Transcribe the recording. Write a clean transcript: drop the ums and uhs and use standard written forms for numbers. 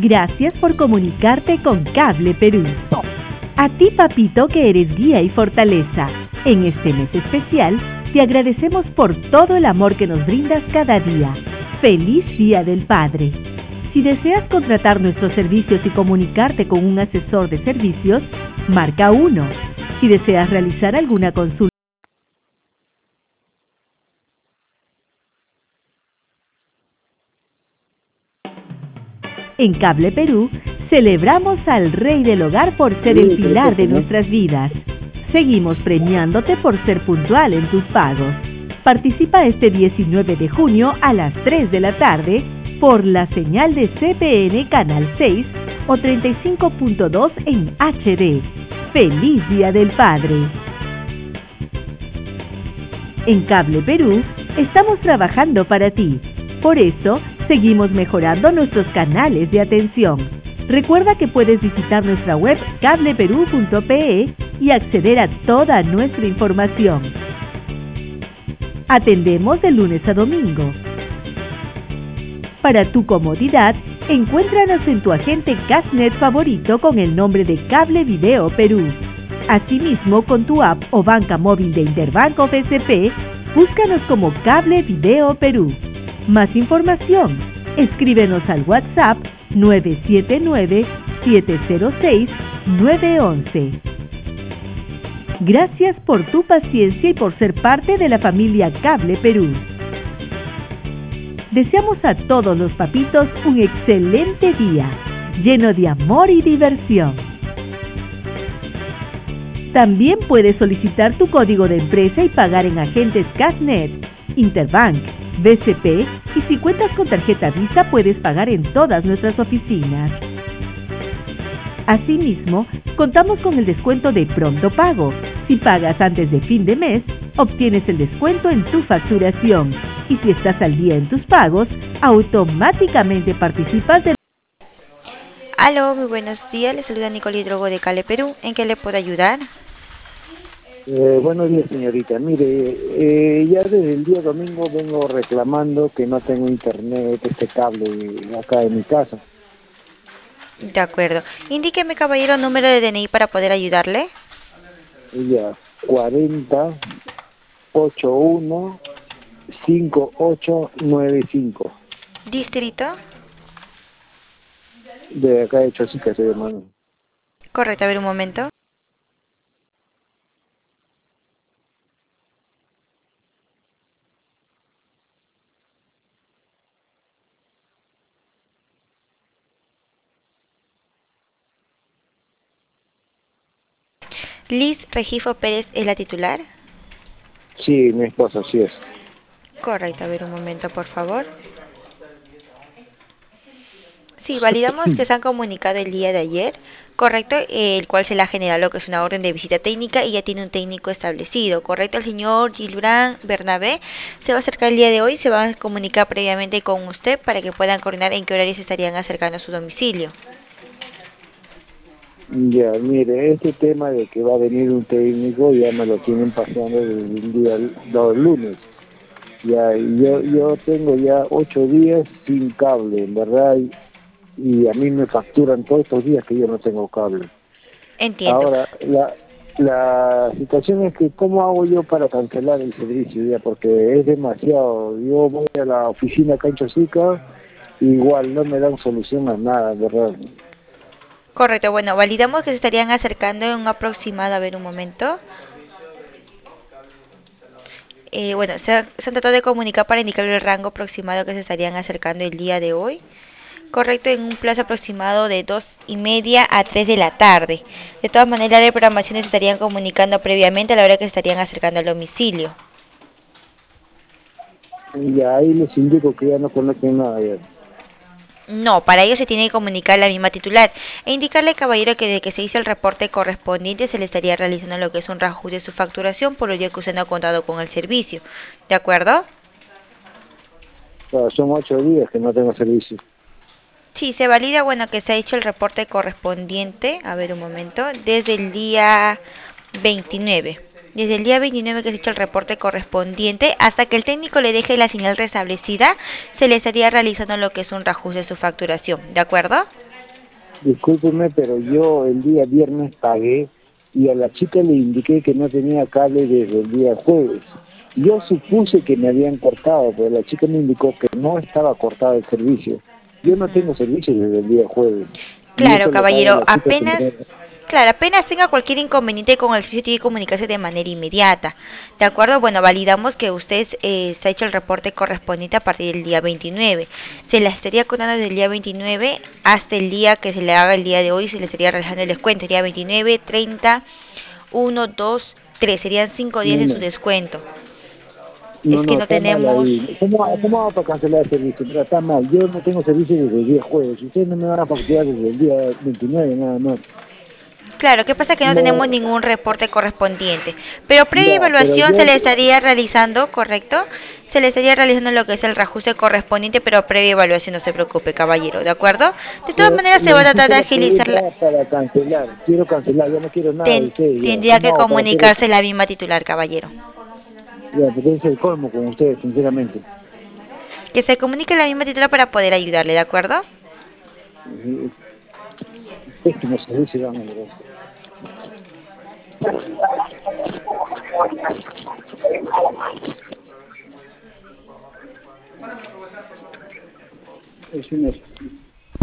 Gracias por comunicarte con Cable Perú. A ti, papito, que eres guía y fortaleza. En este mes especial, te agradecemos por todo el amor que nos brindas cada día. ¡Feliz Día del Padre! Si deseas contratar nuestros servicios y comunicarte con un asesor de servicios, marca 1. Si deseas realizar alguna consulta, en Cable Perú, celebramos al Rey del Hogar por ser el pilar de nuestras vidas. Seguimos premiándote por ser puntual en tus pagos. Participa este 19 de junio a las 3 de la tarde por la señal de CPN Canal 6 o 35.2 en HD. ¡Feliz Día del Padre! En Cable Perú, estamos trabajando para ti. Por eso, seguimos mejorando nuestros canales de atención. Recuerda que puedes visitar nuestra web cableperú.pe y acceder a toda nuestra información. Atendemos de lunes a domingo. Para tu comodidad, encuéntranos en tu agente Cashnet favorito con el nombre de Cable Video Perú. Asimismo, con tu app o banca móvil de Interbank o BCP, búscanos como Cable Video Perú. Más información, escríbenos al WhatsApp 979-706-911. Gracias por tu paciencia y por ser parte de la familia Cable Perú. Deseamos a todos los papitos un excelente día, lleno de amor y diversión. También puedes solicitar tu código de empresa y pagar en agentes Cashnet, Interbank, BCP, y si cuentas con tarjeta Visa puedes pagar en todas nuestras oficinas. Asimismo, contamos con el descuento de Pronto Pago. Si pagas antes de fin de mes, obtienes el descuento en tu facturación. Y si estás al día en tus pagos, automáticamente participas de... Aló, muy buenos días. Les saluda Nicole Hidrogo de Cable Perú. ¿En qué le puedo ayudar? Buenos días, señorita. Mire, ya desde el día domingo vengo reclamando que no tengo internet, este cable acá en mi casa. De acuerdo. Indíqueme, caballero, número de DNI para poder ayudarle. Ya, 40815895. Distrito. De acá de Chosica, soy hermano. Correcto, a ver un momento. Liz Regifo Pérez es la titular. Sí, mi esposa, sí es. Correcto, a ver un momento, por favor. Sí, validamos que se han comunicado el día de ayer, correcto, el cual se le ha generado lo que es una orden de visita técnica y ya tiene un técnico establecido, correcto. El señor Gilbrán Bernabé se va a acercar el día de hoy, se va a comunicar previamente con usted para que puedan coordinar en qué horario se estarían acercando a su domicilio. Ya, mire, este tema de que va a venir un técnico ya me lo tienen pasando desde el día los lunes. Ya, yo tengo ya 8 días sin cable, en verdad, y a mí me facturan todos estos días que yo no tengo cable. Entiendo. Ahora, la situación es que ¿cómo hago yo para cancelar el servicio? Ya, porque es demasiado. Yo voy a la oficina acá en Chosica, igual no me dan solución a nada, en verdad. Correcto, bueno, validamos que se estarían acercando en un aproximado, a ver un momento. Bueno, se han tratado de comunicar para indicar el rango aproximado que se estarían acercando el día de hoy. Correcto, en un plazo aproximado de 2:30 a 3 de la tarde. De todas maneras, las programaciones se estarían comunicando previamente a la hora que se estarían acercando al domicilio. Y ahí les indico que ya no conocen nada ya. No, para ello se tiene que comunicar la misma titular e indicarle, caballero, que desde que se hizo el reporte correspondiente se le estaría realizando lo que es un reajuste de su facturación por ello que usted no ha contado con el servicio. ¿De acuerdo? Claro, son 8 días que no tengo servicio. Sí, se valida, bueno, que se ha hecho el reporte correspondiente, a ver un momento, desde el día 29. Desde el día 29 que se ha hecho el reporte correspondiente, hasta que el técnico le deje la señal restablecida, se le estaría realizando lo que es un reajuste de su facturación, ¿de acuerdo? discúlpeme, pero yo el día viernes pagué y a la chica le indiqué que no tenía cable desde el día jueves. Yo supuse que me habían cortado, pero la chica me indicó que no estaba cortado el servicio. Yo no Ujú. tengo servicio desde el día jueves. Y Claro, eso lo sabe caballero, la chica que me... claro, apenas tenga cualquier inconveniente con el servicio, tiene que comunicarse de manera inmediata. ¿De acuerdo? Bueno, validamos que usted se ha hecho el reporte correspondiente a partir del día 29. Se le estaría contando desde el día 29 hasta el día que se le haga el día de hoy, se le estaría realizando el descuento. Sería 29, 30, 1, 2, 3. Serían 5 días No, de su no, descuento. Es no, que no, no está mal tenemos... ahí. ¿Cómo hago para cancelar el servicio? Mira, está mal. Yo no tengo servicio desde el día jueves. Ustedes no me van a facturar desde el día 29 nada más. Claro, ¿qué pasa? Que no tenemos No, ningún reporte correspondiente. Pero previa ya, pero evaluación se yo... le estaría realizando, ¿correcto? Se le estaría realizando lo que es el reajuste correspondiente, pero previa evaluación, no se preocupe, caballero, ¿de acuerdo? De todas Pero maneras, se va a tratar necesito de la agilizar pregunta para cancelar. Quiero cancelar, ya no quiero nada de ustedes ya. tendría ¿Cómo que hago para hacer eso? comunicarse la misma titular, caballero. Ya, porque es el colmo con ustedes, sinceramente. Que se comunique la misma titular para poder ayudarle, ¿de acuerdo? Eh, Pésimo servicio dan, la verdad. Es una